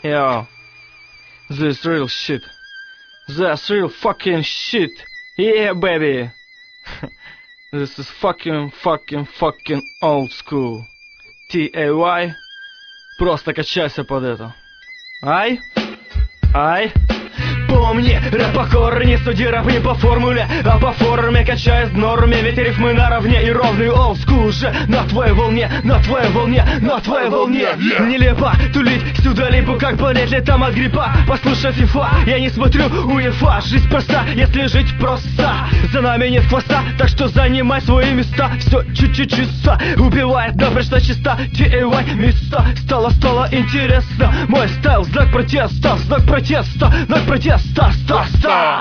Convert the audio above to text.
Yo, this real shit. That's real fucking shit. Yeah, baby. This is fucking old school. T-A-Y. Просто качайся под это. Ай? Ай? Помни, рэп покор, не суди рэп не по формуле, а по форме, качаясь в норме. Ведь рифмы наравне и ровный old school уже на твоей волне, на твоей волне, на твоей волне. Нелепо тулить сюда липу, как болеть летом от гриппа. Послушай фифа, я не смотрю УЕФА. Жизнь проста, если жить просто. За нами нет хвоста, так что занимай свои места. Все чуть-чуть чисто, убивает набрежно чисто. T.A.Y. места, стало интересно. Мой стайл, знак протеста, знак протеста, знак протеста. Ста.